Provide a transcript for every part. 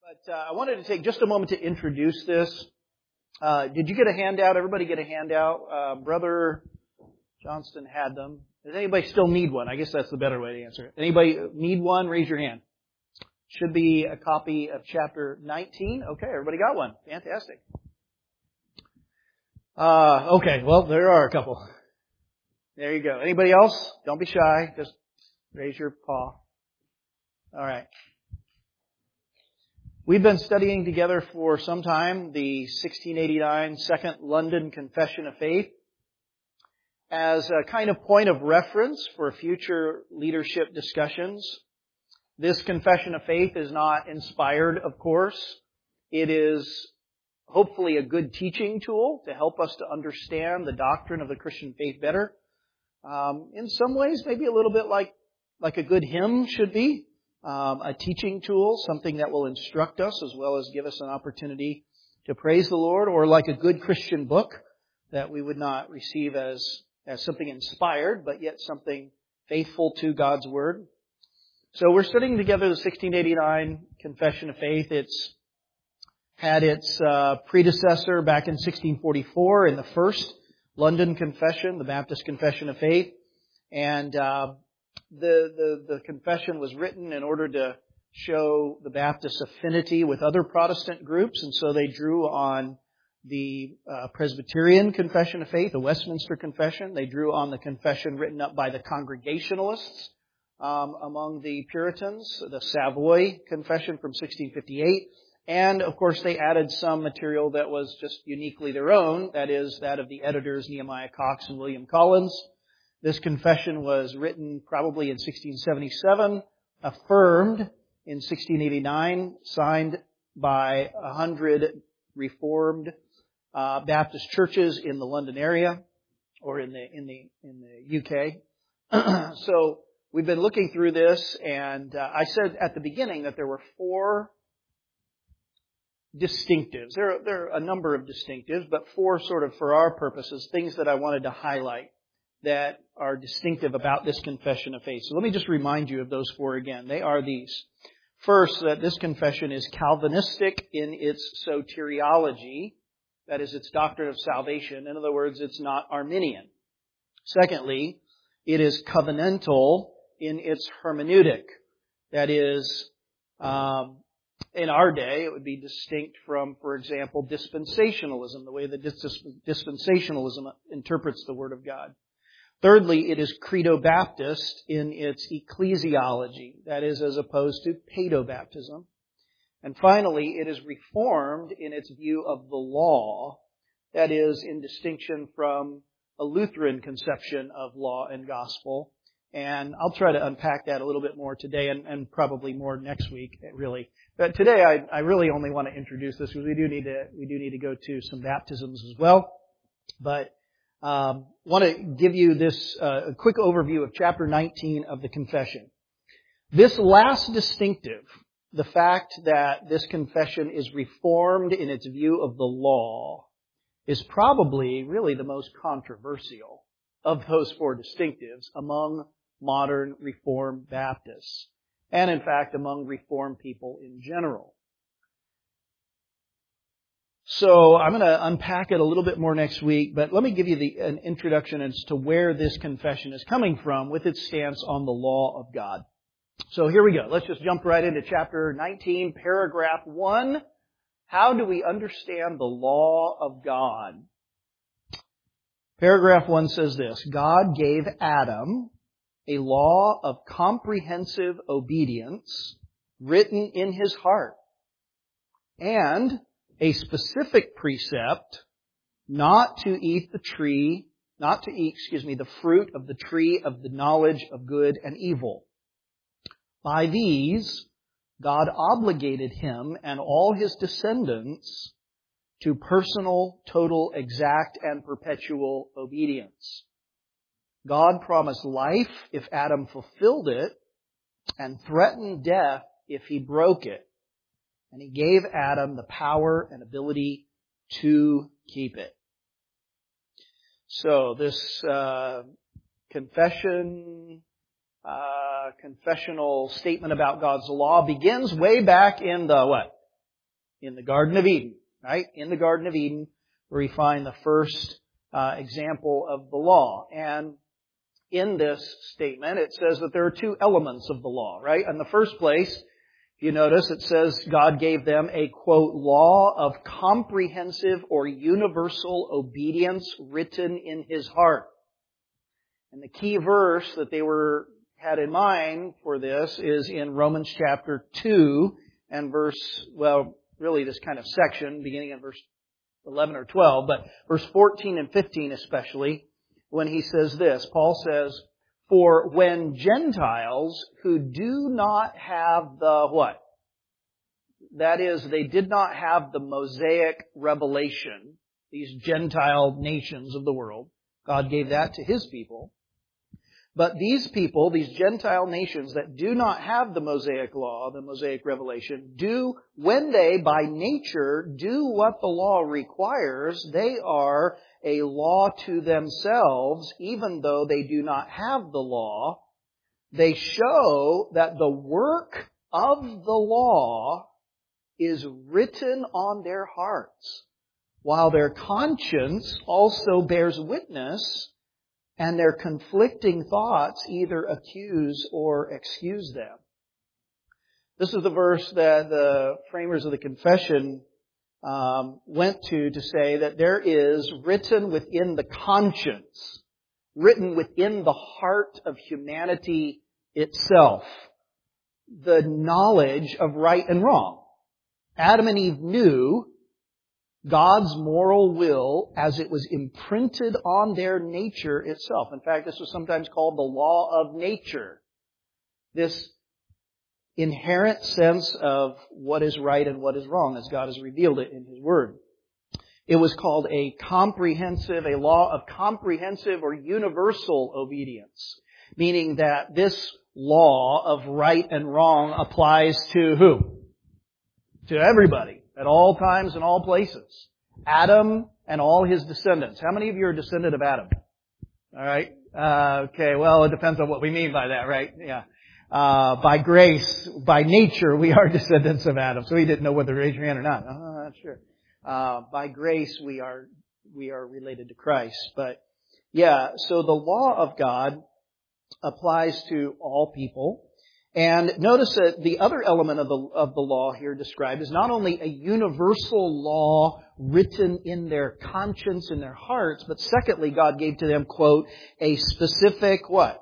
But I wanted to take just a moment to introduce this. Did you get a handout? Everybody get a handout? Brother Johnston had them. Does anybody still need one? I guess that's the better way to answer it. Anybody need one? Raise your hand. Should be a copy of chapter 19. Okay, everybody got one. Fantastic. Okay, well, there are a couple. There you go. Anybody else? Don't be shy. Just raise your paw. All right. We've been studying together for some time the 1689 Second London Confession of Faith as a kind of point of reference for future leadership discussions. This confession of faith is not inspired, of course. It is hopefully a good teaching tool to help us to understand the doctrine of the Christian faith better. In some ways, maybe a little bit like a good hymn should be. A teaching tool, something that will instruct us as well as give us an opportunity to praise the Lord, or like a good Christian book that we would not receive as something inspired, but yet something faithful to God's Word. So we're studying together the 1689 Confession of Faith. It's had its predecessor back in 1644 in the First London Confession, the Baptist Confession of Faith. And the confession was written in order to show the Baptist affinity with other Protestant groups, and so they drew on the Presbyterian Confession of Faith, the Westminster Confession. They drew on the confession written up by the Congregationalists among the Puritans, the Savoy Confession from 1658, and of course they added some material that was just uniquely their own, that is, that of the editors Nehemiah Cox and William Collins. This confession was written probably in 1677, affirmed in 1689, signed by 100 Reformed Baptist churches in the London area or in the UK. So we've been looking through this, and I said at the beginning that there were four distinctives. There are a number of distinctives, but four sort of for our purposes, things that I wanted to highlight that are distinctive about this confession of faith. So let me just remind you of those four again. They are these. First, that this confession is Calvinistic in its soteriology, that is, its doctrine of salvation. In other words, it's not Arminian. Secondly, it is covenantal in its hermeneutic. That is, in our day, it would be distinct from, for example, dispensationalism, the way that dispensationalism interprets the Word of God. Thirdly, it is credo-baptist in its ecclesiology, that is, as opposed to paedobaptism. And finally, it is reformed in its view of the law, that is, in distinction from a Lutheran conception of law and gospel. And I'll try to unpack that a little bit more today and probably more next week, really. But today I really only want to introduce this because we do need to go to some baptisms as well. But want to give you this a quick overview of chapter 19 of the confession. This last distinctive, the fact that this confession is reformed in its view of the law, is probably really the most controversial of those four distinctives among modern Reformed Baptists, and in fact among Reformed people in general. So I'm going to unpack it a little bit more next week, but let me give you an introduction as to where this confession is coming from with its stance on the law of God. So here we go. Let's just jump right into chapter 19, paragraph 1. How do we understand the law of God? Paragraph 1 says this: God gave Adam a law of comprehensive obedience written in his heart, and a specific precept not to eat the fruit of the tree of the knowledge of good and evil. By these, God obligated him and all his descendants to personal, total, exact, and perpetual obedience. God promised life if Adam fulfilled it, and threatened death if he broke it. And He gave Adam the power and ability to keep it. So this confessional statement about God's law begins way back in the what? In the Garden of Eden, right? In the Garden of Eden, where we find the first example of the law. And in this statement, it says that there are two elements of the law, right? In the first place, you notice it says God gave them a, quote, law of comprehensive or universal obedience written in His heart. And the key verse that they had in mind for this is in Romans chapter 2 and really this kind of section, beginning in verse 11 or 12, but verse 14 and 15 especially, when he says this. Paul says, "For when Gentiles who do not have the" what? That is, they did not have the Mosaic revelation, these Gentile nations of the world. God gave that to His people. But these people, these Gentile nations that do not have the Mosaic law, the Mosaic revelation, when they, by nature, do what the law requires, they are a law to themselves, even though they do not have the law. They show that the work of the law is written on their hearts, while their conscience also bears witness, and their conflicting thoughts either accuse or excuse them. This is the verse that the framers of the confession went to say that there is written within the conscience, written within the heart of humanity itself, the knowledge of right and wrong. Adam and Eve knew God's moral will as it was imprinted on their nature itself. In fact, this was sometimes called the law of nature. This inherent sense of what is right and what is wrong as God has revealed it in His Word. It was called a law of comprehensive or universal obedience, meaning that this law of right and wrong applies to who? To everybody. At all times and all places. Adam and all his descendants. How many of you are a descendant of Adam? All right. Okay. Well, it depends on what we mean by that, right? Yeah. By grace, by nature, we are descendants of Adam. So he didn't know whether to raise your hand or not. Oh, not sure. By grace, we are related to Christ. But yeah, so the law of God applies to all people. And notice that the other element of the law here described is not only a universal law written in their conscience, in their hearts, but secondly, God gave to them, quote, a specific what?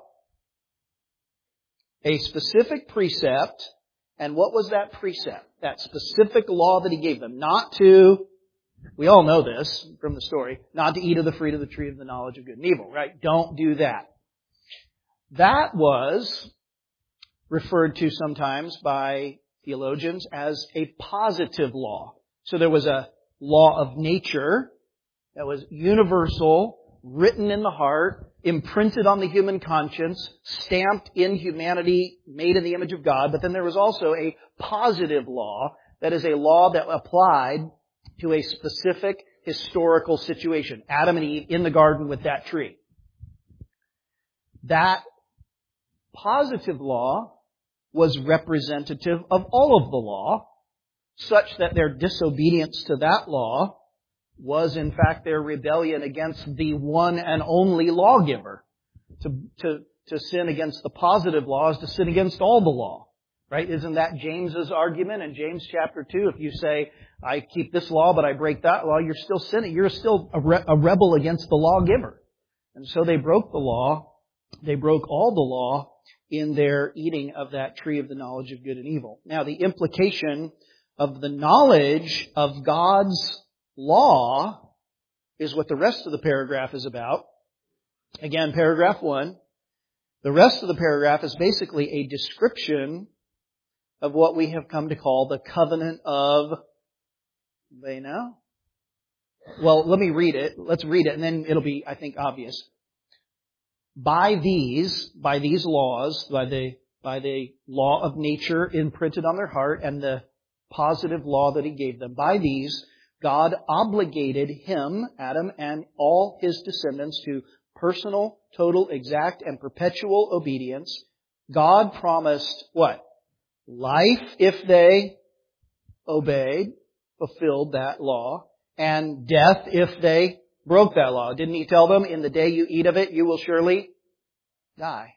A specific precept. And what was that precept? That specific law that He gave them. We all know this from the story, not to eat of the fruit of the tree of the knowledge of good and evil, right? Don't do that. That was referred to sometimes by theologians as a positive law. So there was a law of nature that was universal, written in the heart, imprinted on the human conscience, stamped in humanity, made in the image of God. But then there was also a positive law, that is a law that applied to a specific historical situation. Adam and Eve in the garden with that tree. That positive law was representative of all of the law, such that their disobedience to that law was in fact their rebellion against the one and only lawgiver. To sin against the positive law is to sin against all the law. Right? Isn't that James's argument in James chapter 2? If you say, I keep this law but I break that law, you're still sinning. You're still a rebel against the lawgiver. And so they broke the law. They broke all the law in their eating of that tree of the knowledge of good and evil. Now, the implication of the knowledge of God's law is what the rest of the paragraph is about. Again, paragraph 1. The rest of the paragraph is basically a description of what we have come to call the covenant of, they know? Well, let me read it. Let's read it and then it'll be, I think, obvious. By these laws, by the law of nature imprinted on their heart and the positive law that He gave them, by these, God obligated him, Adam, and all his descendants to personal, total, exact, and perpetual obedience. God promised what? Life if they obeyed, fulfilled that law, and death if they broke that law. Didn't He tell them, in the day you eat of it, you will surely die?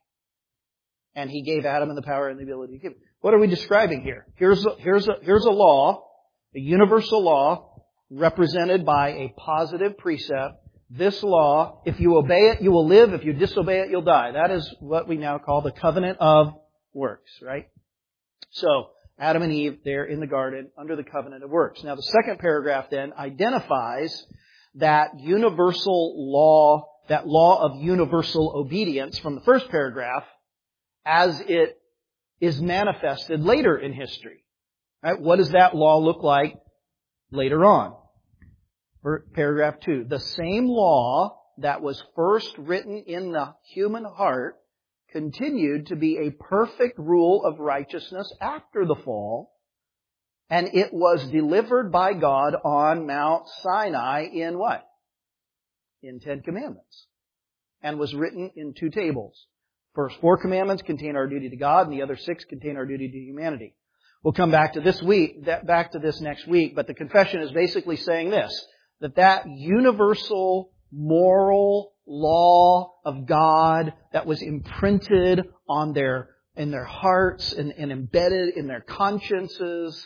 And He gave Adam the power and the ability to give it. What are we describing here? Here's a law, a universal law, represented by a positive precept. This law, if you obey it, you will live. If you disobey it, you'll die. That is what we now call the covenant of works, right? So, Adam and Eve, they're in the garden under the covenant of works. Now, the second paragraph then identifies that universal law, that law of universal obedience from the first paragraph as it is manifested later in history. Right? What does that law look like later on? Paragraph 2. The same law that was first written in the human heart continued to be a perfect rule of righteousness after the fall, and it was delivered by God on Mount Sinai in what? In 10 Commandments. And was written in 2 tables. First 4 commandments contain our duty to God, and the other 6 contain our duty to humanity. We'll come back to this next week, but the confession is basically saying this, that universal moral law of God that was imprinted in their hearts and embedded in their consciences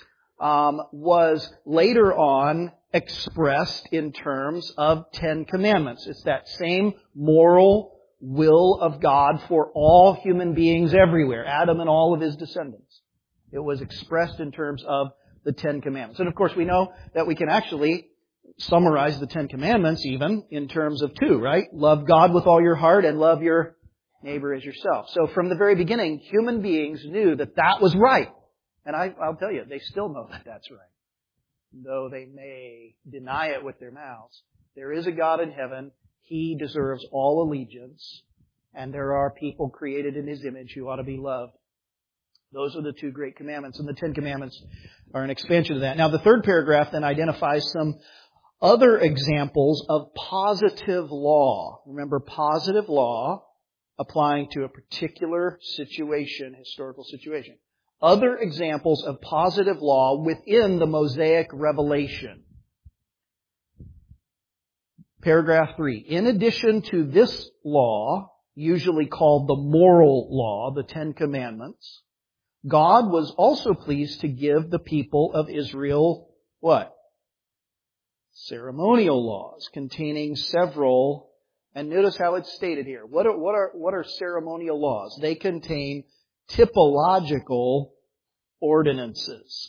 was later on expressed in terms of 10 commandments. It's that same moral will of God for all human beings everywhere, Adam and all of his descendants. It was expressed in terms of the 10 commandments. And of course we know that we can actually summarize the 10 commandments even in terms of 2, right? Love God with all your heart and love your neighbor as yourself. So from the very beginning, human beings knew that that was right. And I'll tell you, they still know that that's right. Though they may deny it with their mouths. There is a God in heaven. He deserves all allegiance. And there are people created in His image who ought to be loved. Those are the 2 great commandments. And the 10 commandments are an expansion of that. Now the third paragraph then identifies some other examples of positive law. Remember, positive law applying to a particular situation, historical situation. Other examples of positive law within the Mosaic revelation. Paragraph 3. In addition to this law, usually called the moral law, the 10 commandments, God was also pleased to give the people of Israel what? Ceremonial laws containing several, and notice how it's stated here. What are ceremonial laws? They contain typological ordinances.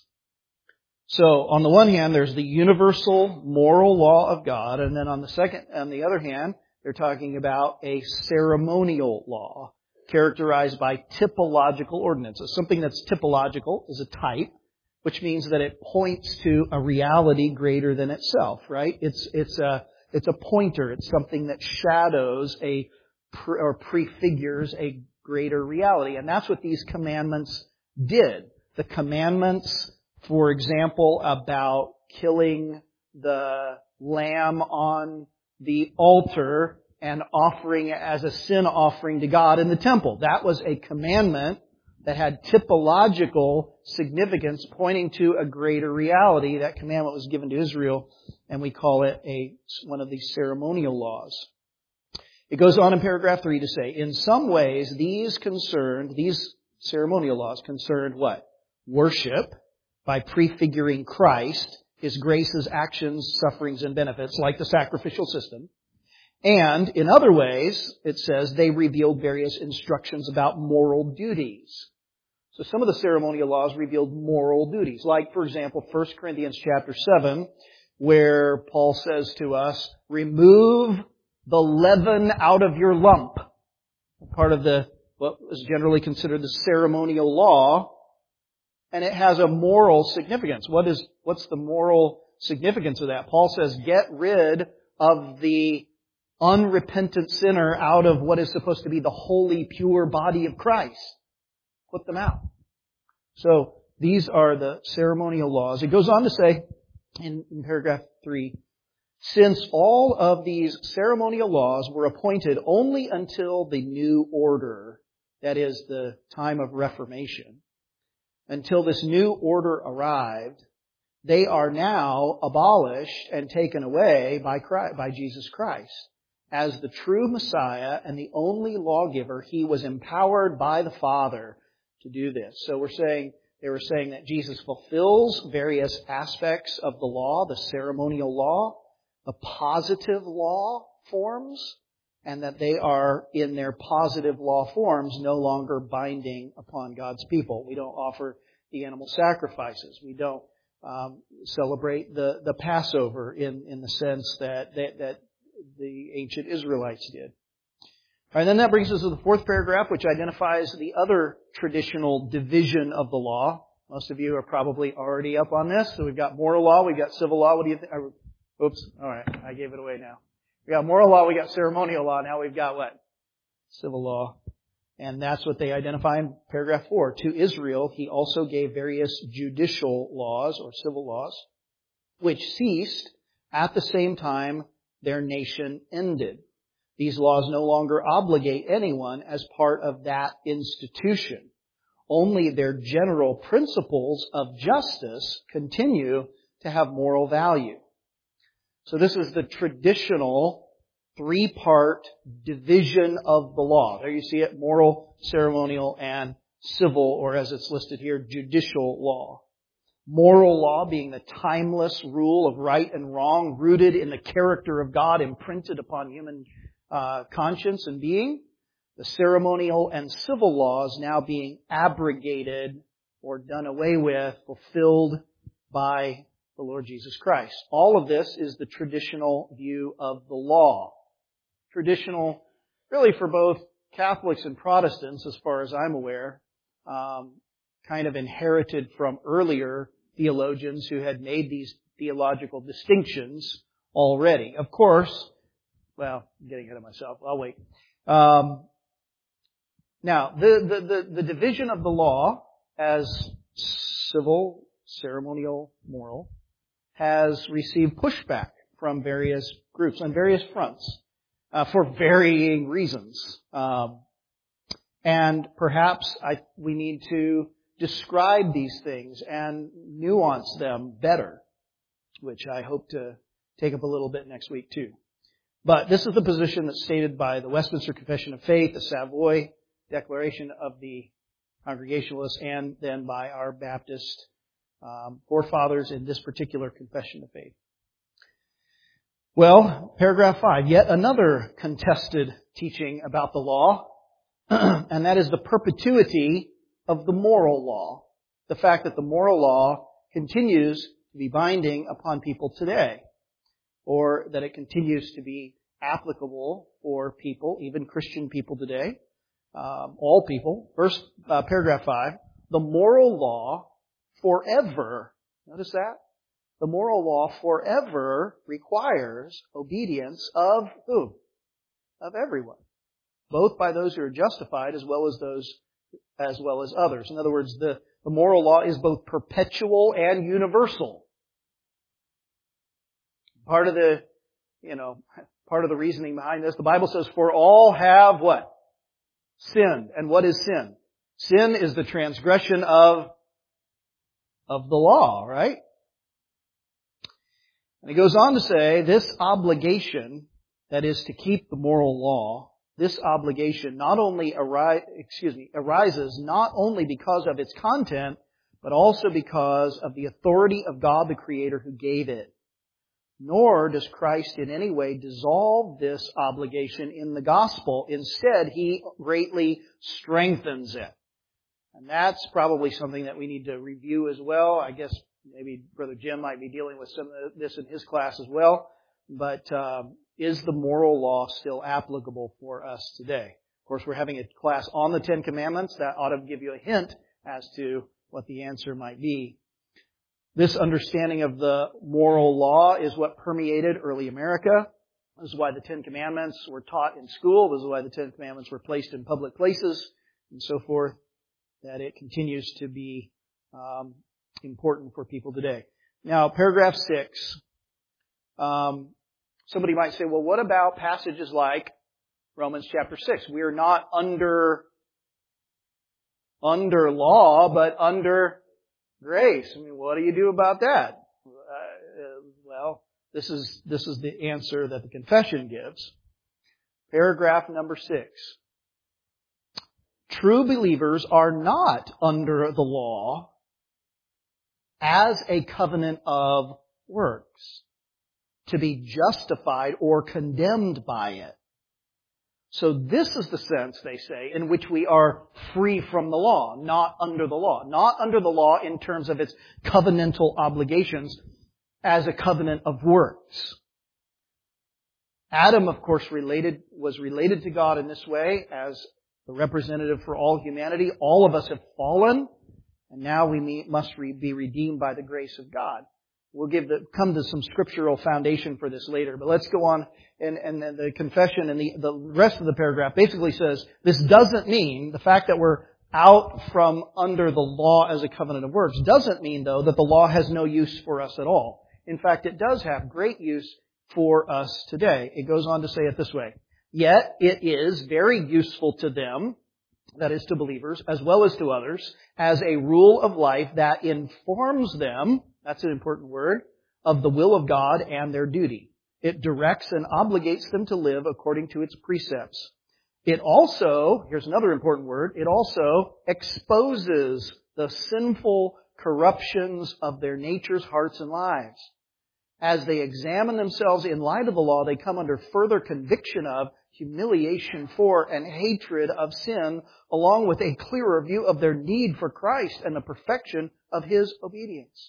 So, on the one hand, there's the universal moral law of God, and then on the other hand, they're talking about a ceremonial law characterized by typological ordinances. Something that's typological is a type, which means that it points to a reality greater than itself, right? It's a pointer. It's something that shadows or prefigures a greater reality. And that's what these commandments did. The commandments, for example, about killing the lamb on the altar and offering it as a sin offering to God in the temple. That was a commandment that had typological significance pointing to a greater reality. That commandment was given to Israel, and we call it one of these ceremonial laws. It goes on in paragraph 3 to say, in some ways, these ceremonial laws concerned what? Worship, by prefiguring Christ, His graces, actions, sufferings, and benefits, like the sacrificial system. And in other ways, it says, they revealed various instructions about moral duties. So some of the ceremonial laws revealed moral duties. Like, for example, 1 Corinthians chapter 7, where Paul says to us, remove the leaven out of your lump. Part of what is generally considered the ceremonial law. And it has a moral significance. What's the moral significance of that? Paul says, get rid of the unrepentant sinner out of what is supposed to be the holy, pure body of Christ. Put them out. So these are the ceremonial laws. It goes on to say in paragraph 3, since all of these ceremonial laws were appointed only until the new order, that is the time of Reformation, until this new order arrived, they are now abolished and taken away by Jesus Christ. As the true Messiah and the only lawgiver, He was empowered by the Father to do this. So they were saying that Jesus fulfills various aspects of the law, the ceremonial law, the positive law forms, and that they are, in their positive law forms, no longer binding upon God's people. We don't offer the animal sacrifices. We don't celebrate the Passover in the sense that the ancient Israelites did. All right, then that brings us to the fourth paragraph, which identifies the other traditional division of the law. Most of you are probably already up on this. So we've got moral law, we've got civil law. What do you think? Oops, all right, I gave it away now. We got moral law, we got ceremonial law. Now we've got what? Civil law. And that's what they identify in paragraph 4. To Israel, He also gave various judicial laws or civil laws, which ceased at the same time their nation ended. These laws no longer obligate anyone as part of that institution. Only their general principles of justice continue to have moral value. So this is the traditional 3-part division of the law. There you see it, moral, ceremonial, and civil, or as it's listed here, judicial law. Moral law being the timeless rule of right and wrong, rooted in the character of God, imprinted upon human conscience and being. The ceremonial and civil laws now being abrogated or done away with, fulfilled by the Lord Jesus Christ. All of this is the traditional view of the law. Traditional, really for both Catholics and Protestants, as far as I'm aware, kind of inherited from earlier theologians who had made these theological distinctions already. Of course, well, I'm getting ahead of myself. I'll wait. Now, the division of the law as civil, ceremonial, moral has received pushback from various groups on various fronts for varying reasons. And perhaps we need to describe these things and nuance them better, which I hope to take up a little bit next week too. But this is the position that's stated by the Westminster Confession of Faith, the Savoy Declaration of the Congregationalists, and then by our Baptist forefathers in this particular Confession of Faith. Well, paragraph 5, yet another contested teaching about the law, and that is the perpetuity of the moral law. The fact that the moral law continues to be binding upon people today, or that it continues to be applicable for people, even Christian people today, all people. Paragraph 5, the moral law forever, notice that? The moral law forever requires obedience of who? Of everyone. Both by those who are justified as well as others. In other words, the moral law is both perpetual and universal. Part of the reasoning behind this, the Bible says, for all have what? Sinned. And what is sin? Sin is the transgression of the law, right? And he goes on to say, this obligation, that is to keep the moral law, this obligation not only arises not only because of its content, but also because of the authority of God the Creator who gave it. Nor does Christ in any way dissolve this obligation in the gospel. Instead, He greatly strengthens it. And that's probably something that we need to review as well. I guess maybe Brother Jim might be dealing with some of this in his class as well. But is the moral law still applicable for us today? Of course, we're having a class on the Ten Commandments. That ought to give you a hint as to what the answer might be. This understanding of the moral law is what permeated early America. This is why the Ten Commandments were taught in school. This is why the Ten Commandments were placed in public places and so forth, that it continues to be important for people today. Now, paragraph 6. Somebody might say, well, what about passages like Romans chapter 6? We are not under law, but under grace. I mean, what do you do about that? This is the answer that the confession gives. Paragraph number 6. True believers are not under the law as a covenant of works, to be justified or condemned by it. So this is the sense, they say, in which we are free from the law, not under the law. Not under the law in terms of its covenantal obligations as a covenant of works. Adam, of course, was related to God in this way as the representative for all humanity. All of us have fallen, and now we must be redeemed by the grace of God. We'll come to some scriptural foundation for this later, but let's go on. And the confession and the rest of the paragraph basically says this doesn't mean, the fact that we're out from under the law as a covenant of works doesn't mean, though, that the law has no use for us at all. In fact, it does have great use for us today. It goes on to say it this way. Yet it is very useful to them, that is to believers, as well as to others, as a rule of life that informs them, that's an important word, of the will of God and their duty. It directs and obligates them to live according to its precepts. It also, here's another important word, it also exposes the sinful corruptions of their natures, hearts, and lives. As they examine themselves in light of the law, they come under further conviction of, humiliation for, and hatred of sin, along with a clearer view of their need for Christ and the perfection of His obedience.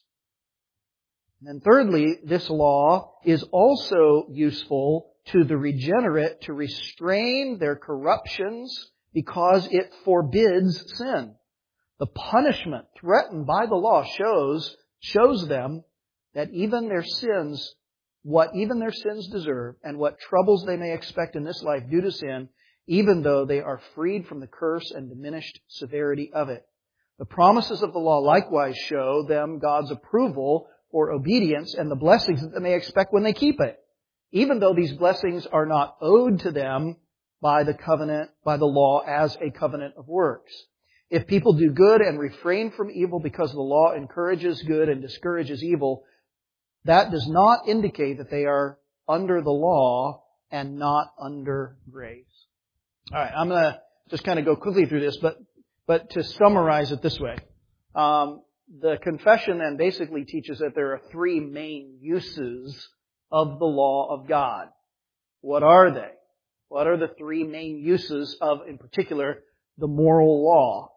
And thirdly, this law is also useful to the regenerate to restrain their corruptions because it forbids sin. The punishment threatened by the law shows them that what even their sins deserve and what troubles they may expect in this life due to sin, even though they are freed from the curse and diminished severity of it. The promises of the law likewise show them God's approval for obedience and the blessings that they may expect when they keep it, even though these blessings are not owed to them by the law as a covenant of works. If people do good and refrain from evil because the law encourages good and discourages evil, that does not indicate that they are under the law and not under grace. All right, I'm going to just kind of go quickly through this, but to summarize it this way. The confession then basically teaches that there are three main uses of the law of God. What are they? What are the three main uses of, in particular, the moral law?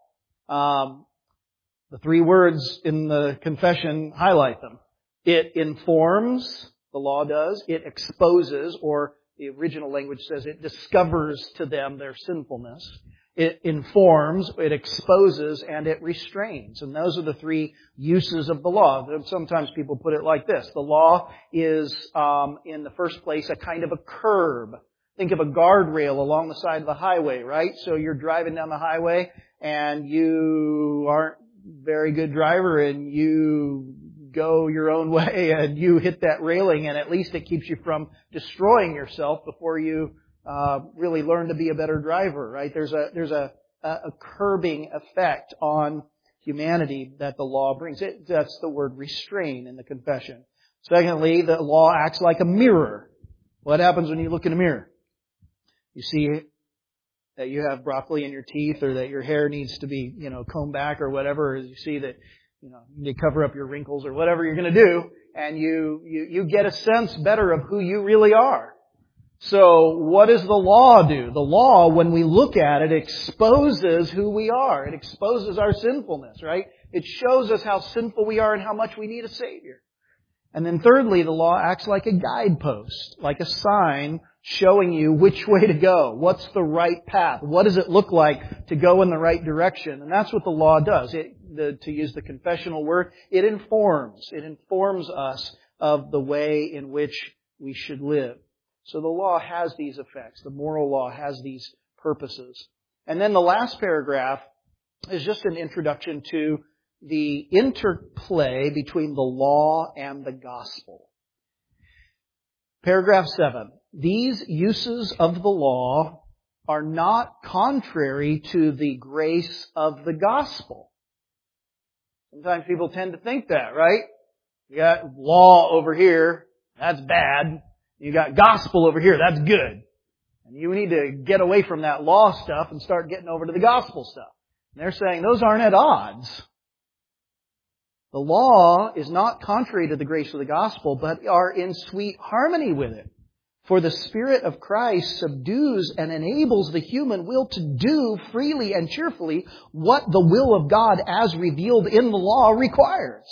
The three words in the confession highlight them. It informs, the law does. It exposes, or the original language says it discovers to them their sinfulness. It informs, it exposes, and it restrains. And those are the three uses of the law. Sometimes people put it like this. The law is, in the first place, a kind of a curb. Think of a guardrail along the side of the highway, right? So you're driving down the highway and you aren't a very good driver and you go your own way and you hit that railing, and at least it keeps you from destroying yourself before you really learn to be a better driver, right? There's a curbing effect on humanity that the law brings. That's the word restrain in the confession. Secondly, the law acts like a mirror. What happens when you look in a mirror? You see that you have broccoli in your teeth, or that your hair needs to be, combed back or whatever. You see that, you cover up your wrinkles or whatever you're going to do, and you get a sense better of who you really are. So what does the law do? The law, when we look at it, exposes who we are. It exposes our sinfulness, right? It shows us how sinful we are and how much we need a Savior. And then thirdly, the law acts like a guidepost, like a sign showing you which way to go. What's the right path? What does it look like to go in the right direction? And that's what the law does. To use the confessional word, it informs. It informs us of the way in which we should live. So the law has these effects. The moral law has these purposes. And then the last paragraph is just an introduction to the interplay between the law and the gospel. Paragraph 7. These uses of the law are not contrary to the grace of the gospel. Sometimes people tend to think that, right? You got law over here, That's bad. You got gospel over here. That's good. And you need to get away from that law stuff and start getting over to the gospel stuff. And they're saying those aren't at odds. The law is not contrary to the grace of the gospel, but are in sweet harmony with it. For the Spirit of Christ subdues and enables the human will to do freely and cheerfully what the will of God as revealed in the law requires.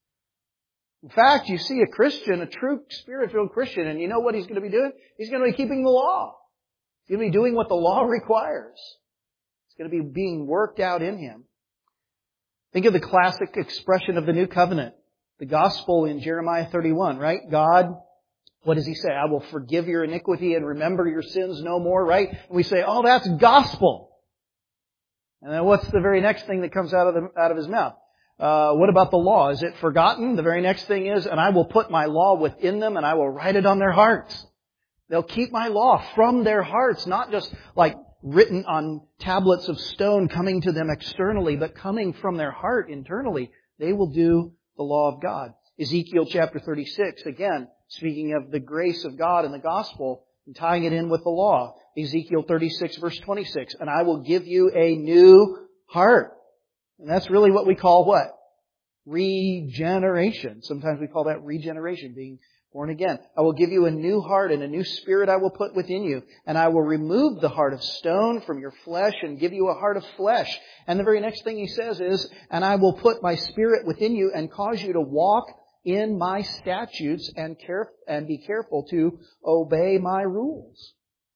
In fact, you see a Christian, a true Spirit-filled Christian, and you know what he's going to be doing? He's going to be keeping the law. He's going to be doing what the law requires. It's going to be being worked out in him. Think of the classic expression of the New Covenant. The gospel in Jeremiah 31, right? God, what does He say? I will forgive your iniquity and remember your sins no more, right? And we say, oh, that's gospel. And then what's the very next thing that comes out of His mouth? What about the law? Is it forgotten? The very next thing is, and I will put my law within them and I will write it on their hearts. They'll keep my law from their hearts, not just like written on tablets of stone coming to them externally, but coming from their heart internally. They will do the law of God. Ezekiel chapter 36, again, speaking of the grace of God and the gospel, and tying it in with the law. Ezekiel 36 verse 26, and I will give you a new heart. And that's really what we call what? Regeneration. Sometimes we call that regeneration, being born again. I will give you a new heart and a new spirit I will put within you. And I will remove the heart of stone from your flesh and give you a heart of flesh. And the very next thing He says is, and I will put my spirit within you and cause you to walk in my statutes and be careful to obey my rules.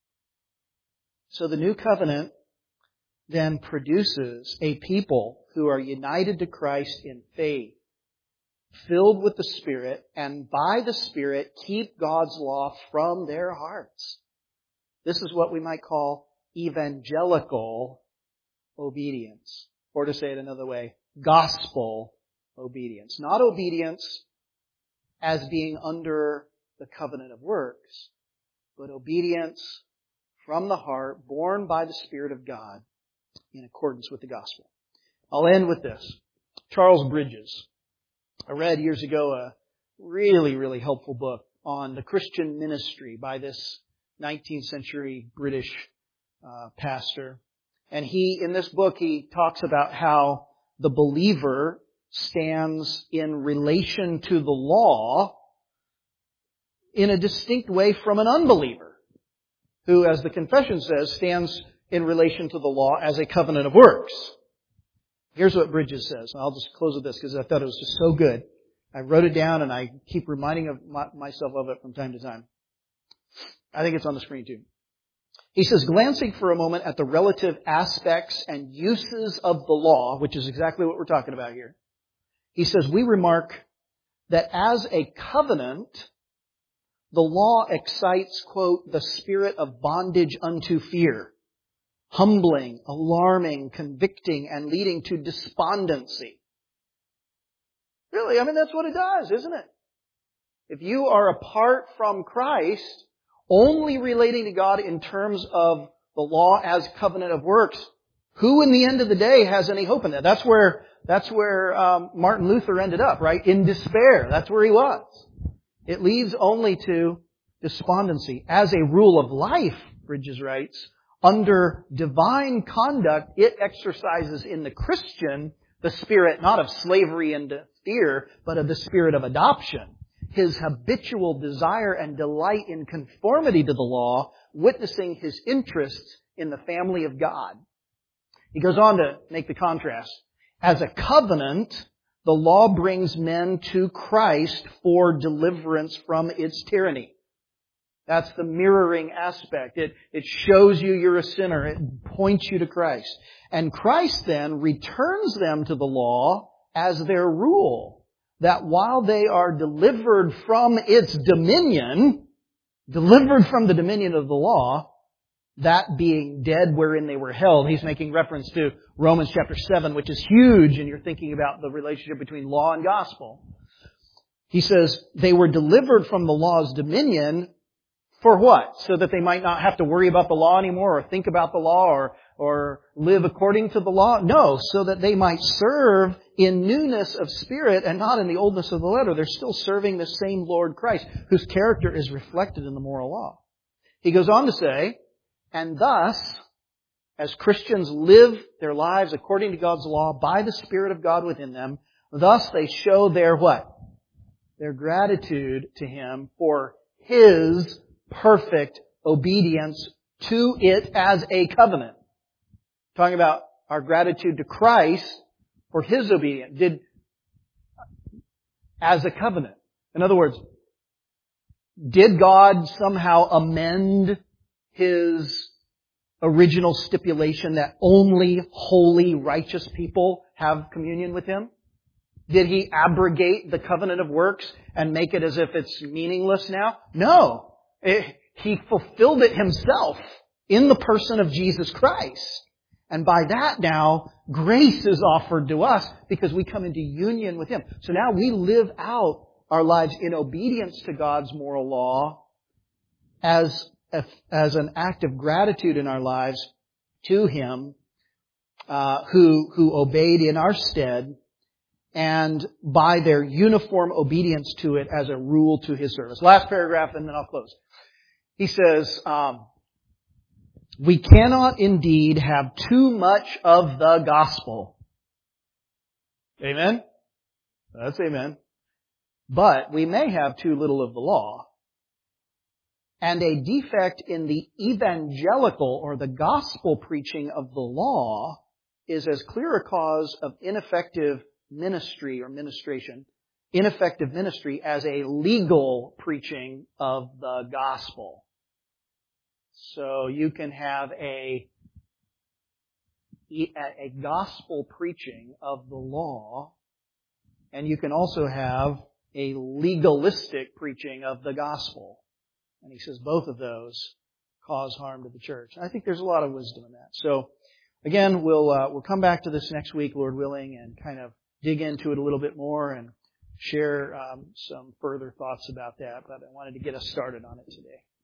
So the new covenant then produces a people who are united to Christ in faith, filled with the Spirit, and by the Spirit keep God's law from their hearts. This is what we might call evangelical obedience. Or to say it another way, gospel obedience. Not obedience as being under the covenant of works, but obedience from the heart, born by the Spirit of God in accordance with the gospel. I'll end with this. Charles Bridges. I read years ago a really, really helpful book on the Christian ministry by this 19th century British pastor. And in this book, he talks about how the believer stands in relation to the law in a distinct way from an unbeliever, who, as the confession says, stands in relation to the law as a covenant of works. Here's what Bridges says. I'll just close with this because I thought it was just so good. I wrote it down and I keep reminding myself of it from time to time. I think it's on the screen too. He says, glancing for a moment at the relative aspects and uses of the law, which is exactly what we're talking about here. He says, we remark that as a covenant, the law excites, quote, the spirit of bondage unto fear, humbling, alarming, convicting, and leading to despondency. Really, that's what it does, isn't it? If you are apart from Christ, only relating to God in terms of the law as covenant of works, who in the end of the day has any hope in that? That's where Martin Luther ended up, right? In despair. That's where he was. It leads only to despondency. As a rule of life, Bridges writes, under divine conduct, it exercises in the Christian the spirit not of slavery and fear, but of the spirit of adoption. His habitual desire and delight in conformity to the law, witnessing his interests in the family of God. He goes on to make the contrast. As a covenant, the law brings men to Christ for deliverance from its tyranny. That's the mirroring aspect. It shows you you're a sinner. It points you to Christ. And Christ then returns them to the law as their rule, that while they are delivered from its dominion, delivered from the dominion of the law, that being dead wherein they were held. He's making reference to Romans chapter 7, which is huge, and you're thinking about the relationship between law and gospel. He says, they were delivered from the law's dominion For what? So that they might not have to worry about the law anymore or think about the law or live according to the law? No, so that they might serve in newness of spirit and not in the oldness of the letter. They're still serving the same Lord Christ, whose character is reflected in the moral law. He goes on to say, and thus, as Christians live their lives according to God's law by the Spirit of God within them, thus they show their what? Their gratitude to Him for His perfect obedience to it as a covenant. Talking about our gratitude to Christ for His obedience as a covenant. In other words, did God somehow amend His original stipulation that only holy, righteous people have communion with Him? Did He abrogate the covenant of works and make it as if it's meaningless now? No. He fulfilled it Himself in the person of Jesus Christ. And by that now, grace is offered to us because we come into union with Him. So now we live out our lives in obedience to God's moral law as an act of gratitude in our lives to Him who obeyed in our stead, and by their uniform obedience to it as a rule to His service. Last paragraph and then I'll close. He says, we cannot indeed have too much of the gospel. Amen? That's amen. But we may have too little of the law. And a defect in the evangelical or the gospel preaching of the law is as clear a cause of ineffective ministry or ministration, ineffective ministry as a legal preaching of the gospel. So you can have a gospel preaching of the law, and you can also have a legalistic preaching of the gospel. And he says both of those cause harm to the church. And I think there's a lot of wisdom in that. So again, we'll come back to this next week, Lord willing, and kind of dig into it a little bit more and share some further thoughts about that. But I wanted to get us started on it today.